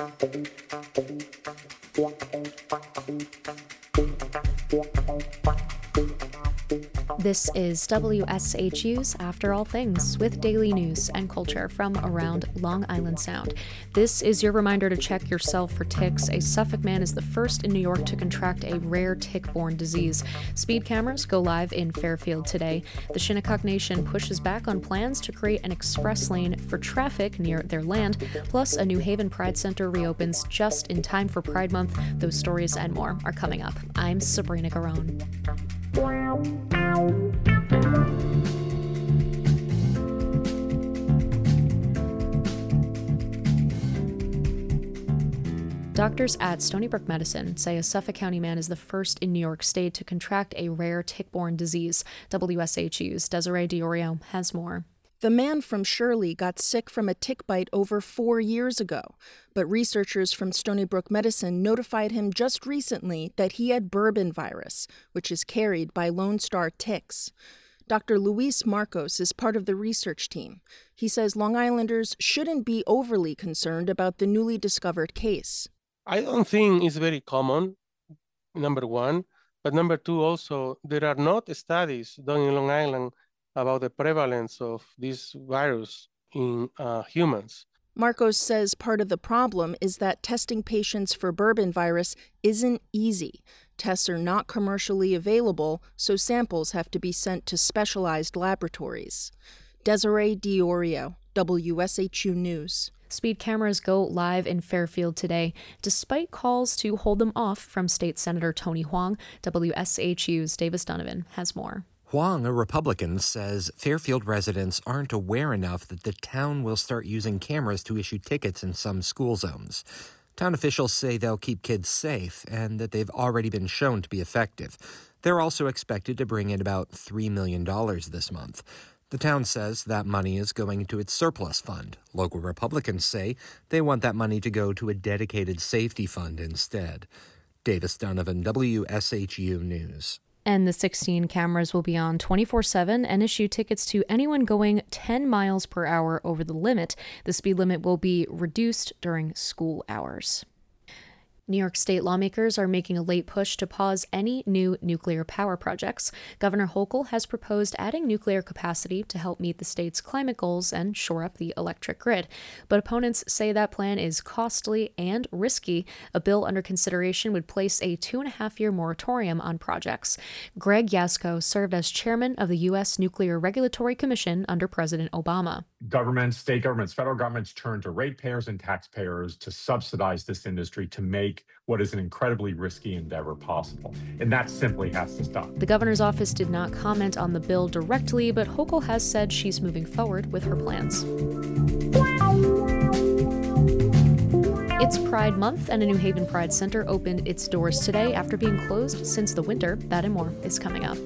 This is WSHU's After All Things, with daily news and culture from around Long Island Sound. This is your reminder to check yourself for ticks. A Suffolk man is the first in New York to contract a rare tick-borne disease. Speed cameras go live in Fairfield today. The Shinnecock Nation pushes back on plans to create an express lane for traffic near their land. Plus, a New Haven Pride Center reopens just in time for Pride Month. Those stories and more are coming up. I'm Sabrina Garone. Doctors at Stony Brook Medicine say a Suffolk County man is the first in New York State to contract a rare tick-borne disease. WSHU's Desiree Diorio has more. The man from Shirley got sick from a tick bite over 4 years ago, but researchers from Stony Brook Medicine notified him just recently that he had Bourbon virus, which is carried by Lone Star ticks. Dr. Luis Marcos is part of the research team. He says Long Islanders shouldn't be overly concerned about the newly discovered case. I don't think it's very common, number one, but number two also, there are not studies done in Long Island about the prevalence of this virus in humans. Marcos says part of the problem is that testing patients for Bourbon virus isn't easy. Tests are not commercially available, so samples have to be sent to specialized laboratories. Desiree Diorio, WSHU News. Speed cameras go live in Fairfield today, despite calls to hold them off from State Senator Tony Hwang. WSHU's Davis Donovan has more. Hwang, a Republican, says Fairfield residents aren't aware enough that the town will start using cameras to issue tickets in some school zones. Town officials say they'll keep kids safe and that they've already been shown to be effective. They're also expected to bring in about $3 million this month. The town says that money is going to its surplus fund. Local Republicans say they want that money to go to a dedicated safety fund instead. Davis Donovan, WSHU News. And the 16 cameras will be on 24/7 and issue tickets to anyone going 10 miles per hour over the limit. The speed limit will be reduced during school hours. New York State lawmakers are making a late push to pause any new nuclear power projects. Governor Hochul has proposed adding nuclear capacity to help meet the state's climate goals and shore up the electric grid. But opponents say that plan is costly and risky. A bill under consideration would place a 2.5-year moratorium on projects. Greg Yasko served as chairman of the U.S. Nuclear Regulatory Commission under President Obama. Governments, state governments, federal governments turn to ratepayers and taxpayers to subsidize this industry to make what is an incredibly risky endeavor possible. And that simply has to stop. The governor's office did not comment on the bill directly, but Hochul has said she's moving forward with her plans. It's Pride Month, and a New Haven Pride Center opened its doors today after being closed since the winter. That and more is coming up.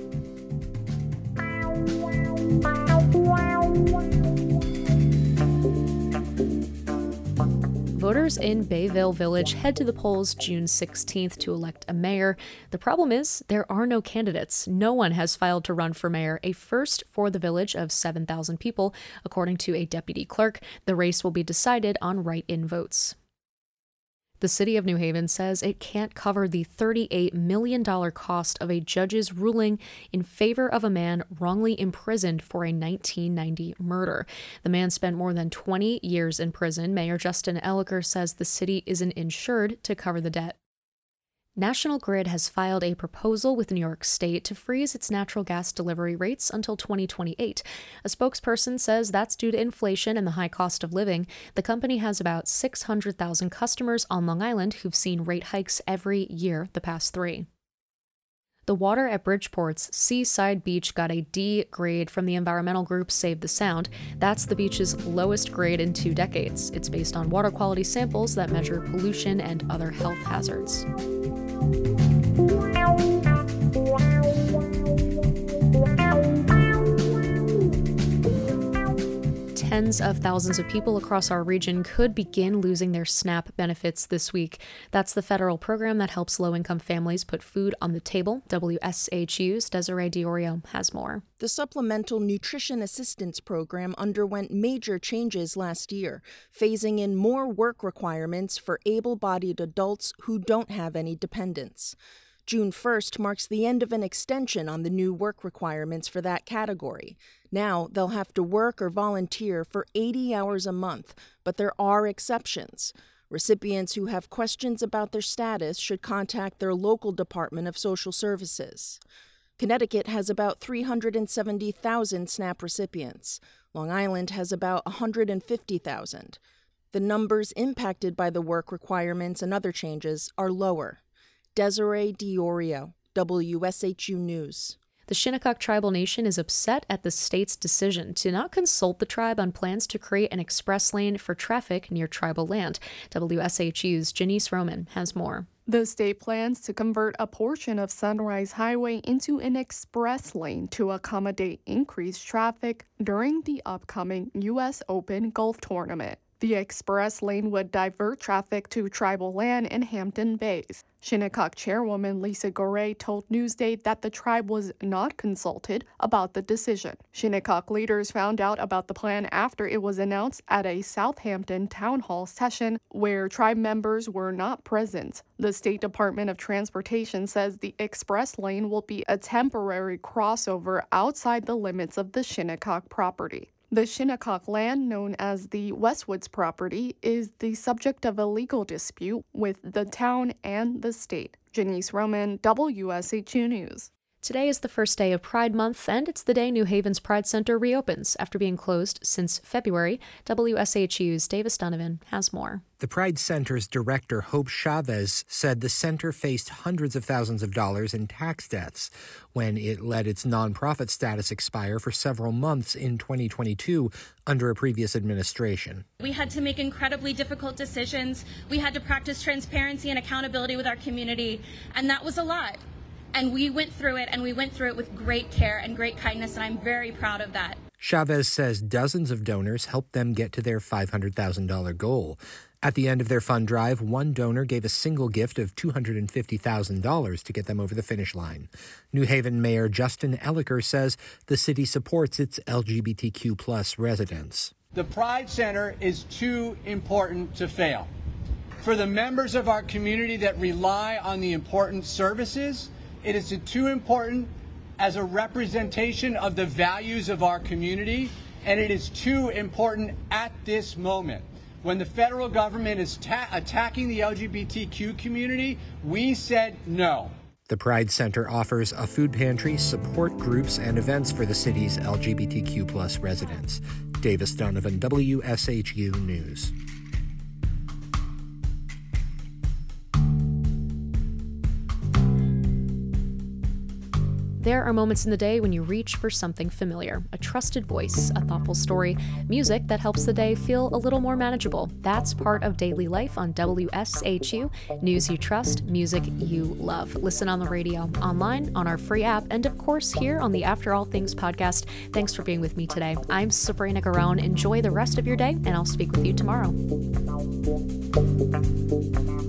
Voters in Bayville Village head to the polls June 16th to elect a mayor. The problem is there are no candidates. No one has filed to run for mayor, a first for the village of 7,000 people, according to a deputy clerk. The race will be decided on write-in votes. The city of New Haven says it can't cover the $38 million cost of a judge's ruling in favor of a man wrongly imprisoned for a 1990 murder. The man spent more than 20 years in prison. Mayor Justin Elicker says the city isn't insured to cover the debt. National Grid has filed a proposal with New York State to freeze its natural gas delivery rates until 2028. A spokesperson says that's due to inflation and the high cost of living. The company has about 600,000 customers on Long Island who've seen rate hikes every year the past 3. The water at Bridgeport's Seaside Beach got a D grade from the environmental group Save the Sound. That's the beach's lowest grade in 2 decades. It's based on water quality samples that measure pollution and other health hazards. Tens of thousands of people across our region could begin losing their SNAP benefits this week. That's the federal program that helps low-income families put food on the table. WSHU's Desiree Diorio has more. The Supplemental Nutrition Assistance Program underwent major changes last year, phasing in more work requirements for able-bodied adults who don't have any dependents. June 1st marks the end of an extension on the new work requirements for that category. Now, they'll have to work or volunteer for 80 hours a month, but there are exceptions. Recipients who have questions about their status should contact their local Department of Social Services. Connecticut has about 370,000 SNAP recipients. Long Island has about 150,000. The numbers impacted by the work requirements and other changes are lower. Desiree Diorio, WSHU News. The Shinnecock Tribal Nation is upset at the state's decision to not consult the tribe on plans to create an express lane for traffic near tribal land. WSHU's Janice Roman has more. The state plans to convert a portion of Sunrise Highway into an express lane to accommodate increased traffic during the upcoming U.S. Open Golf Tournament. The express lane would divert traffic to tribal land in Hampton Bays. Shinnecock Chairwoman Lisa Gorey told Newsday that the tribe was not consulted about the decision. Shinnecock leaders found out about the plan after it was announced at a Southampton town hall session where tribe members were not present. The State Department of Transportation says the express lane will be a temporary crossover outside the limits of the Shinnecock property. The Shinnecock land, known as the Westwoods property, is the subject of a legal dispute with the town and the state. Janice Roman, WSHU News. Today is the first day of Pride Month, and it's the day New Haven's Pride Center reopens after being closed since February. WSHU's Davis Donovan has more. The Pride Center's director, Hope Chavez, said the center faced hundreds of thousands of dollars in tax debts when it let its nonprofit status expire for several months in 2022 under a previous administration. We had to make incredibly difficult decisions. We had to practice transparency and accountability with our community, and that was a lot. And we went through it, and we went through it with great care and great kindness, and I'm very proud of that. Chavez says dozens of donors helped them get to their $500,000 goal. At the end of their fund drive, one donor gave a single gift of $250,000 to get them over the finish line. New Haven Mayor Justin Elicker says the city supports its LGBTQ+ residents. The Pride Center is too important to fail. For the members of our community that rely on the important services, it is too important as a representation of the values of our community, and it is too important at this moment. When the federal government is attacking the LGBTQ community, we said no. The Pride Center offers a food pantry, support groups, and events for the city's LGBTQ+ residents. Davis Donovan, WSHU News. There are moments in the day when you reach for something familiar, a trusted voice, a thoughtful story, music that helps the day feel a little more manageable. That's part of daily life on WSHU, news you trust, music you love. Listen on the radio, online, on our free app, and of course here on the After All Things podcast. Thanks for being with me today. I'm Sabrina Garone. Enjoy the rest of your day, and I'll speak with you tomorrow.